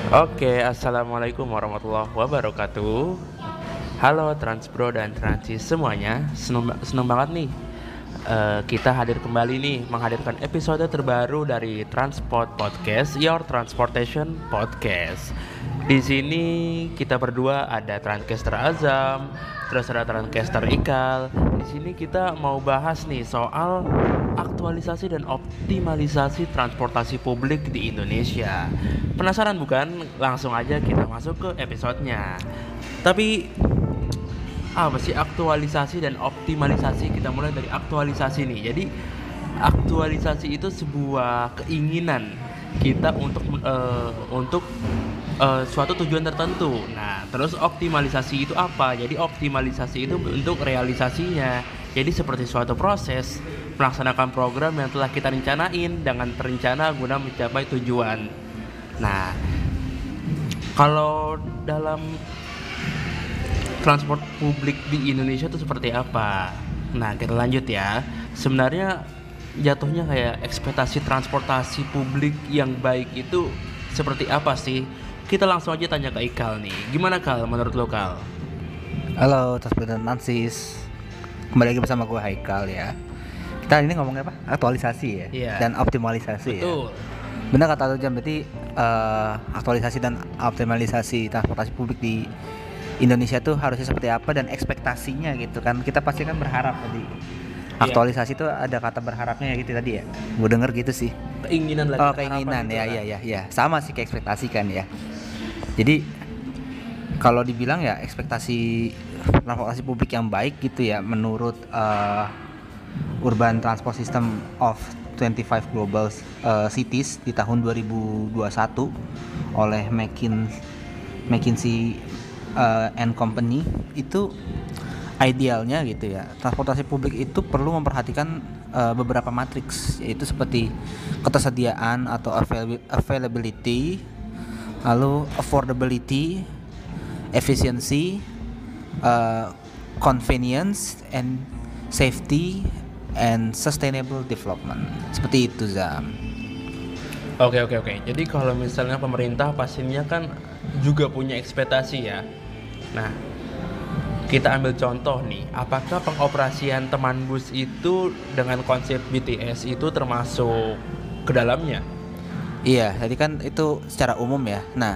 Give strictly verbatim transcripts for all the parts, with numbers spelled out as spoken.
Oke, assalamualaikum warahmatullahi wabarakatuh. Halo Transbro dan Transis semuanya, seneng, seneng banget nih. Eh, kita hadir kembali nih menghadirkan episode terbaru dari Transport Podcast, Your Transportation Podcast. Di sini kita berdua ada Transcaster Azam, terus ada Transcaster Ikal. Di sini kita mau bahas nih soal aktualisasi dan optimalisasi transportasi publik di Indonesia. Penasaran bukan? Langsung aja kita masuk ke episodenya. Tapi apa sih aktualisasi dan optimalisasi? Kita mulai dari aktualisasi nih. Jadi aktualisasi itu sebuah keinginan kita untuk uh, untuk uh, suatu tujuan tertentu. Nah, terus optimalisasi itu apa? Jadi optimalisasi itu untuk realisasinya. Jadi seperti suatu proses melaksanakan program yang telah kita rencanain dengan terencana guna mencapai tujuan. Nah, kalau dalam transport publik di Indonesia itu seperti apa? Nah, kita lanjut ya. Sebenarnya jatuhnya kayak ekspektasi transportasi publik yang baik itu seperti apa sih? Kita langsung aja tanya ke Ikal nih. Gimana Kal menurut lo Kal? Halo, Tasbih dan Nansis. Kembali lagi bersama gue Haikal ya. Kita ini ngomongin apa? Aktualisasi ya, yeah. Dan optimalisasi. Betul. Ya. Benar kata lo Jam, berarti uh, aktualisasi dan optimalisasi transportasi publik di Indonesia tuh harusnya seperti apa dan ekspektasinya gitu kan. Kita pasti kan berharap tadi. Aktualisasi itu yeah. Ada kata berharapnya ya gitu tadi ya. Gue denger gitu sih. Keinginan lagi. Oh, keinginan ya, ya ya ya. Sama sih kayak ekspektasi kan ya. Jadi kalau dibilang ya ekspektasi transportasi publik yang baik gitu ya menurut uh, Urban Transport System of twenty-five Global uh, Cities di tahun dua ribu dua puluh satu oleh McKin- McKinsey uh, and Company, itu idealnya gitu ya transportasi publik itu perlu memperhatikan uh, beberapa matriks, yaitu seperti ketersediaan atau avail- availability, lalu affordability, efficiency, uh, convenience, and safety and sustainable development. Seperti itu Zam. Oke oke oke. Jadi kalau misalnya pemerintah pastinya kan juga punya ekspektasi ya. Nah, kita ambil contoh nih. Apakah pengoperasian teman bus itu dengan konsep B T S itu termasuk ke dalamnya? Iya, tadi kan itu secara umum ya. Nah,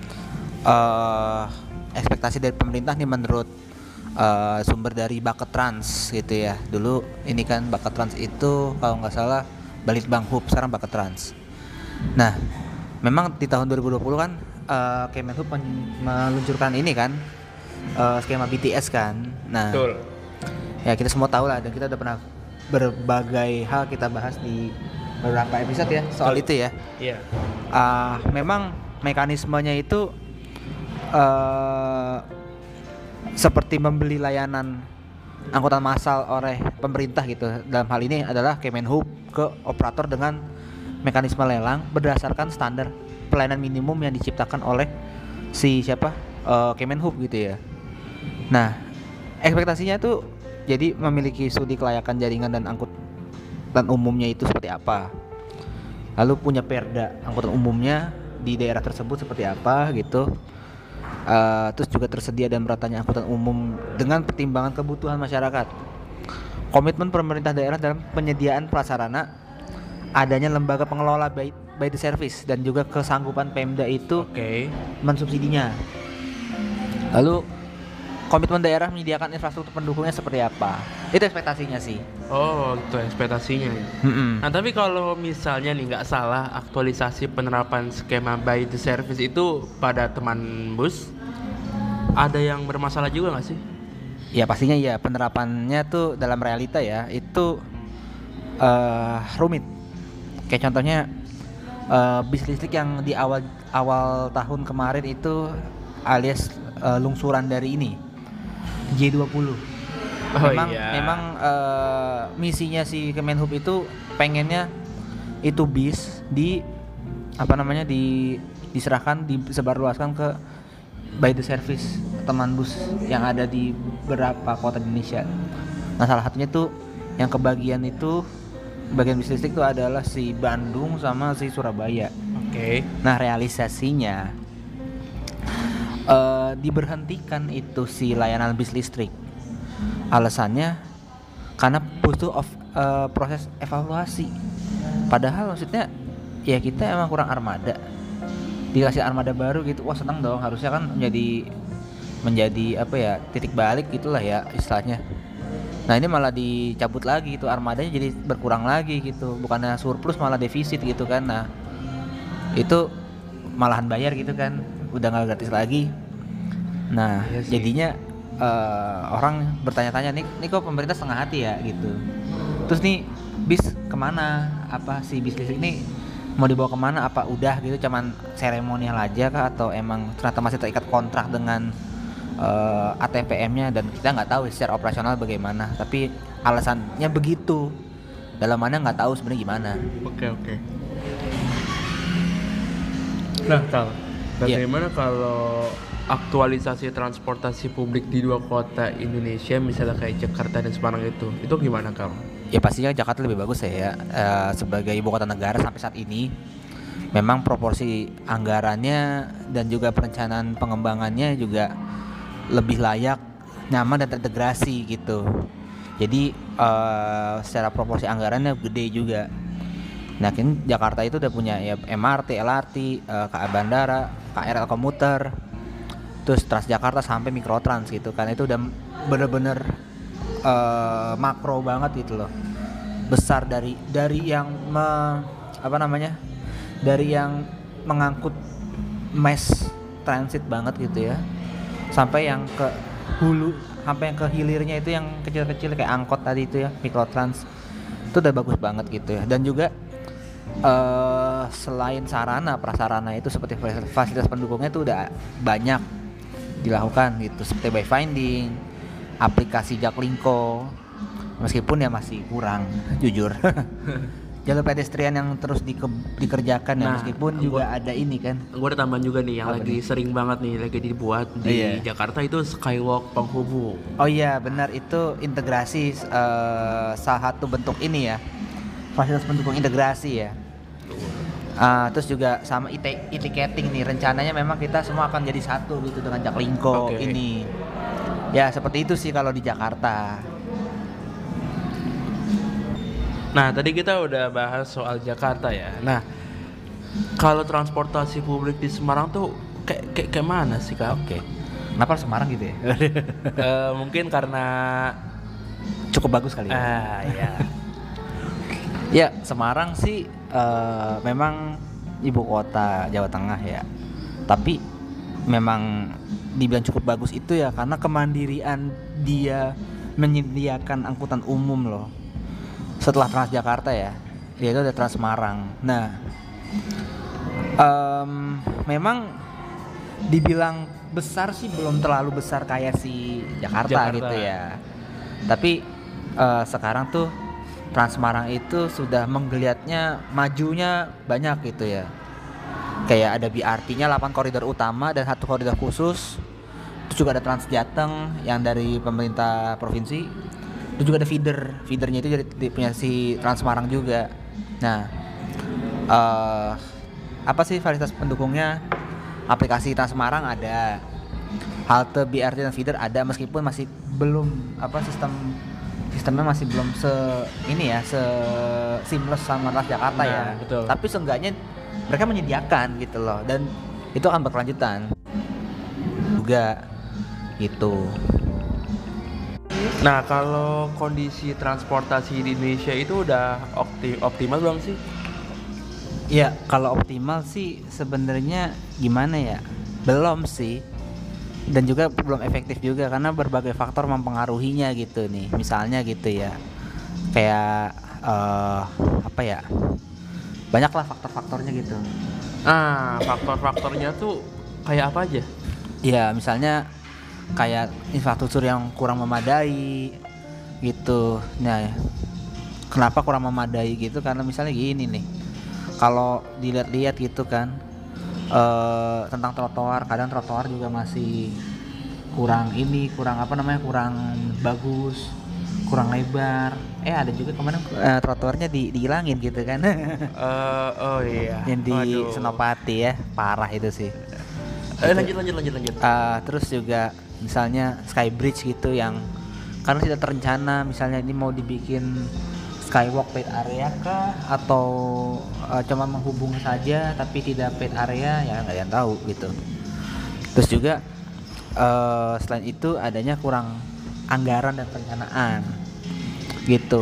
uh, ekspektasi dari pemerintah nih menurut uh, sumber dari Baketrans gitu ya. Dulu ini kan Baketrans itu kalau nggak salah Balitbang Hub, sekarang Baketrans. Nah, memang di tahun dua ribu dua puluh kan uh, Kemenhub men- meluncurkan ini kan uh, skema B T S kan. Nah, betul. Ya kita semua tahu lah, dan kita udah pernah berbagai hal kita bahas di beberapa episode ya soal betul. Itu ya. Iya. Uh, memang mekanismenya itu uh, seperti membeli layanan angkutan massal oleh pemerintah gitu. Dalam hal ini adalah Kemenhub ke operator dengan mekanisme lelang berdasarkan standar pelayanan minimum yang diciptakan oleh si siapa uh, Kemenhub gitu ya. Nah, ekspektasinya tuh jadi memiliki studi kelayakan jaringan dan angkutan umumnya itu seperti apa. Lalu punya perda angkutan umumnya di daerah tersebut seperti apa gitu. Uh, terus juga tersedia dan meratanya angkutan umum dengan pertimbangan kebutuhan masyarakat. Komitmen pemerintah daerah dalam penyediaan prasarana, adanya lembaga pengelola by, by the service, dan juga kesanggupan Pemda itu okay. mensubsidinya. Lalu komitmen daerah menyediakan infrastruktur pendukungnya seperti apa. Itu ekspektasinya sih. Oh, itu ekspektasinya. Mm-mm. Nah, tapi kalau misalnya nih nggak salah aktualisasi penerapan skema by the service itu pada teman bus, ada yang bermasalah juga nggak sih? Ya pastinya ya, penerapannya tuh dalam realita ya itu uh, rumit. Kayak contohnya uh, bis listrik yang di awal awal tahun kemarin itu alias uh, lungsuran dari ini J dua puluh. Oh, memang iya. memang uh, misinya si Kemenhub itu pengennya itu bis di apa namanya di diserahkan disebarluaskan ke by the service teman bus yang ada di beberapa kota di Indonesia. Nah, salah satunya tuh yang kebagian itu bagian bis listrik itu adalah si Bandung sama si Surabaya. Oke. Okay. Nah, realisasinya uh, diberhentikan itu si layanan bis listrik. Alasannya karena butuh of, uh, proses evaluasi. Padahal maksudnya ya kita emang kurang armada, dikasih armada baru gitu, wah senang dong. Harusnya kan menjadi menjadi apa ya, titik balik gitulah ya istilahnya. Nah ini malah dicabut lagi gitu, armadanya jadi berkurang lagi gitu, bukannya surplus malah defisit gitu kan. Nah itu malahan bayar gitu kan, udah nggak gratis lagi. Nah Iya sih. jadinya uh, orang bertanya-tanya nih, nih kok pemerintah setengah hati ya gitu. Terus nih bis kemana? Apa si bis listrik ini mau dibawa kemana? Apa udah gitu cuman seremonial aja kah? Atau emang ternyata masih terikat kontrak dengan uh, A T P M-nya dan kita nggak tahu secara operasional bagaimana. Tapi alasannya begitu. Dalamannya nggak tahu sebenarnya gimana. Oke oke. Nah Kal, bagaimana kalau aktualisasi transportasi publik di dua kota Indonesia, misalnya kayak Jakarta dan Semarang itu, itu gimana Kal? Ya pastinya Jakarta lebih bagus ya, ya. Uh, sebagai ibu kota negara sampai saat ini memang proporsi anggarannya dan juga perencanaan pengembangannya juga lebih layak, nyaman dan terintegrasi gitu. Jadi uh, secara proporsi anggarannya gede juga. Nah kan Jakarta itu udah punya ya M R T, L R T, uh, K A bandara, K R L komuter, terus Transjakarta sampai Mikrotrans gitu kan. Itu udah bener-bener uh, makro banget gitu loh, besar dari dari yang me, apa namanya dari yang mengangkut mass transit banget gitu ya, sampai yang ke hulu, sampai yang ke hilirnya itu yang kecil-kecil kayak angkot tadi itu ya, Mikrotrans. Itu udah bagus banget gitu ya. Dan juga uh, selain sarana prasarana itu seperti fasilitas pendukungnya itu udah banyak dilakukan gitu, seperti by finding, aplikasi Jaklingko, meskipun ya masih kurang jujur. Jalur pedestrian yang terus dike- dikerjakan ya, Nah, meskipun juga gua- ada ini kan. Gue ada tambahan juga nih yang Apa lagi nih? sering banget nih lagi dibuat di Iya. Jakarta itu skywalk penghubung. Oh iya benar, itu integrasi uh, salah satu bentuk ini ya, fasilitas pendukung integrasi ya. Uh, terus juga sama e- e-ticketing nih, rencananya memang kita semua akan jadi satu gitu dengan Jaklingko Oke. ini. Ya seperti itu sih kalau di Jakarta. Nah tadi kita udah bahas soal Jakarta ya. Nah kalau transportasi publik di Semarang tuh kayak kayak, kayak mana sih Kak? Oke. Kenapa Semarang gitu ya? Eh, mungkin karena Cukup bagus kali ya. ah ya. Ya Semarang sih uh, memang ibu kota Jawa Tengah ya. Tapi memang dibilang cukup bagus itu ya karena kemandirian dia menyediakan angkutan umum loh. Setelah Transjakarta ya, dia itu ada Trans Semarang. Nah, um, memang dibilang besar sih belum terlalu besar kayak si Jakarta, Jakarta. gitu ya. Tapi uh, sekarang tuh Trans Semarang itu sudah menggeliatnya, majunya banyak gitu ya. Kayak ada B R T-nya delapan koridor utama dan satu koridor khusus. Terus juga ada Trans Jateng yang dari pemerintah provinsi. Terus juga ada feeder, feedernya itu dari punya si Trans Semarang juga. Nah, uh, apa sih fasilitas pendukungnya? Aplikasi Trans Semarang ada, halte B R T dan feeder ada, meskipun masih belum apa sistem sistemnya masih belum se ini ya, se seamless sama Transjakarta Nah, ya. betul. Tapi seenggaknya mereka menyediakan gitu loh, dan itu akan berkelanjutan juga gitu. Nah kalau kondisi transportasi di Indonesia itu udah opti- optimal belum sih? Ya kalau optimal sih sebenarnya gimana ya, belum sih, dan juga belum efektif juga karena berbagai faktor mempengaruhinya gitu nih. Misalnya gitu ya, kayak uh, apa ya, banyaklah faktor-faktornya gitu. Ah faktor-faktornya tuh kayak apa aja? Ya misalnya kayak infrastruktur yang kurang memadai gitu. Nah kenapa kurang memadai gitu, karena misalnya gini nih, kalau dilihat-lihat gitu kan, eh, tentang trotoar, kadang trotoar juga masih kurang ini, kurang apa namanya, kurang bagus, kurang lebar. Eh ada juga kemarin eh, trotoarnya di, dihilangin gitu kan. Eh, oh iya. Yang di Waduh. Senopati ya, parah itu sih. Eh, lanjut lanjut lanjut lanjut. Uh, terus juga misalnya Skybridge gitu yang karena tidak terencana, misalnya ini mau dibikin skywalk paid area kah atau uh, cuma menghubung saja tapi tidak paid area, ya nggak ada yang tahu gitu. Terus juga uh, selain itu adanya kurang anggaran dan perencanaan gitu.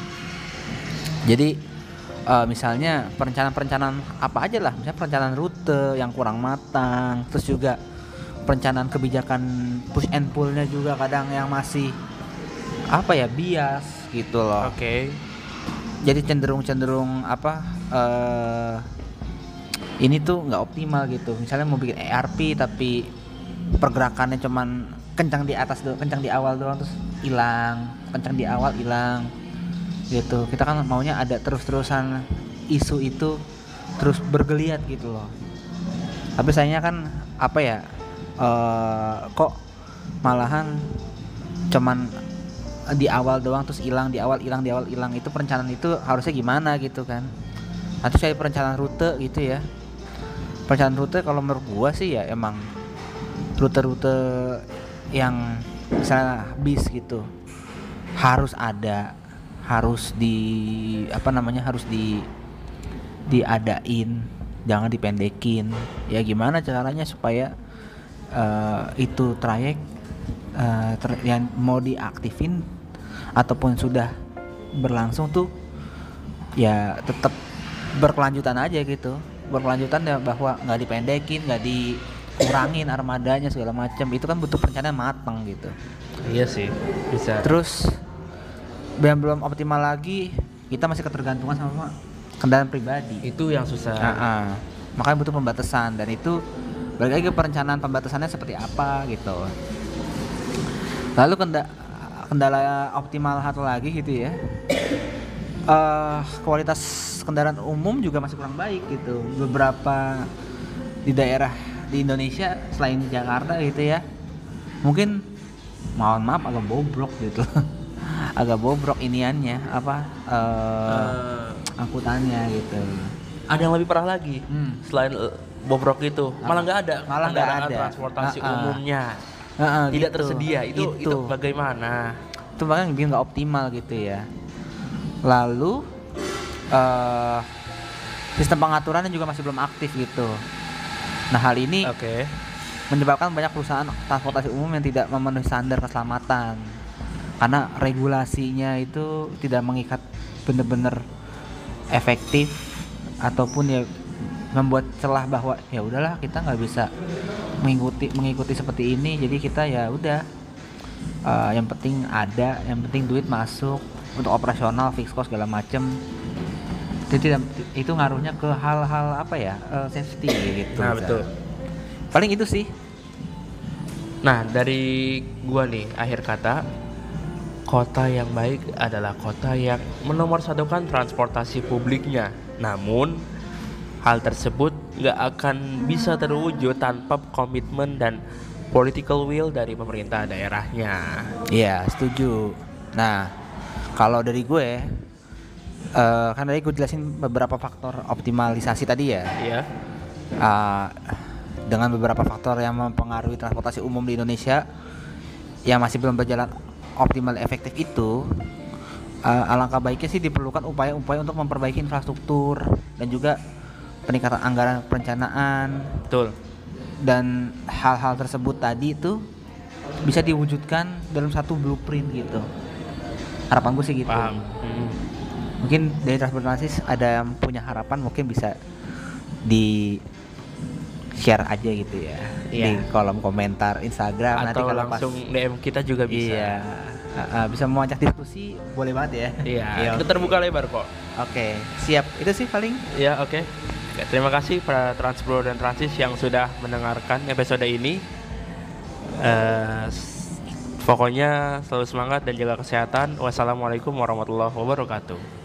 Jadi uh, misalnya perencanaan-perencanaan apa aja lah, misalnya perencanaan rute yang kurang matang, terus juga perencanaan kebijakan push and pull-nya juga kadang yang masih apa ya, bias gitu loh. Oke. Okay. Jadi cenderung-cenderung apa uh, ini tuh nggak optimal gitu. Misalnya mau bikin E R P tapi pergerakannya cuman kencang di atas doang, kencang di awal doang terus hilang, kencang di awal hilang gitu. Kita kan maunya ada terus-terusan isu itu terus bergeliat gitu loh. Tapi sayangnya kan apa ya, uh, kok malahan cuman di awal doang terus hilang, di awal hilang, di awal hilang. Itu perencanaan itu harusnya gimana gitu kan. Atau saya perencanaan rute gitu ya. Perencanaan rute kalau menurut gua sih ya emang rute-rute yang misalnya bis gitu harus ada, harus di apa namanya harus di diadain, jangan dipendekin. Ya gimana caranya supaya uh, itu trayek uh, ter- yang mau diaktifin ataupun sudah berlangsung tuh ya tetap berkelanjutan aja gitu, berkelanjutan ya, bahwa nggak dipendekin, nggak dikurangin armadanya segala macam. Itu kan butuh perencanaan matang gitu. Iya sih, bisa. Terus yang belum optimal lagi, kita masih ketergantungan sama kendaraan pribadi. Itu yang susah. Nah, makanya butuh pembatasan, dan itu balik lagi ke perencanaan pembatasannya seperti apa gitu. Lalu kenda- kendala optimal satu lagi gitu ya, uh, kualitas kendaraan umum juga masih kurang baik gitu. Beberapa di daerah di Indonesia selain Jakarta gitu ya, mungkin mohon maaf agak bobrok gitu. Agak bobrok iniannya apa uh, uh, angkutannya gitu. Ada yang lebih parah lagi, hmm. selain uh, bobrok itu, malah nggak ada malah nggak ada transportasi uh, uh. umumnya, uh, uh, tidak gitu. tersedia. Itu, itu itu bagaimana? Itu bahkan bikin nggak optimal gitu ya. Lalu uh, sistem pengaturannya juga masih belum aktif gitu. Nah hal ini okay. menyebabkan banyak perusahaan transportasi umum yang tidak memenuhi standar keselamatan karena regulasinya itu tidak mengikat benar-benar efektif, ataupun ya membuat celah bahwa ya udahlah kita nggak bisa mengikuti mengikuti seperti ini, jadi kita ya udah uh, yang penting ada, yang penting duit masuk untuk operasional, fixed cost segala macem. Itu tidak, itu ngaruhnya ke hal-hal apa ya, uh, safety gitu. Nah betul. Paling itu sih. Nah dari gua nih, akhir kata, kota yang baik adalah kota yang menomorsatukan transportasi publiknya. Namun hal tersebut gak akan bisa terwujud tanpa komitmen dan political will dari pemerintah daerahnya. Iya, setuju. Nah, kalau dari gue, uh, kan tadi gue jelasin beberapa faktor optimalisasi tadi ya. Iya. Uh, dengan beberapa faktor yang mempengaruhi transportasi umum di Indonesia yang masih belum berjalan optimal efektif itu, uh, alangkah baiknya sih diperlukan upaya-upaya untuk memperbaiki infrastruktur dan juga peningkatan anggaran perencanaan. Betul. Dan hal-hal tersebut tadi itu bisa diwujudkan dalam satu blueprint gitu. Harapan gue sih gitu. Paham. Hmm. Mungkin dari transportasi ada yang punya harapan, mungkin bisa di share aja gitu ya, iya. Di kolom komentar Instagram. Atau nanti kalau langsung pas, D M kita juga bisa. Iya. Uh, uh, bisa mengajak diskusi, boleh banget ya. Iya. Iya, kita terbuka lebar kok. Oke, okay, siap. Itu sih paling. Ya oke. Okay. Terima kasih para Transpro dan Transis yang sudah mendengarkan episode ini. Uh, pokoknya selalu semangat dan jaga kesehatan. Wassalamualaikum warahmatullahi wabarakatuh.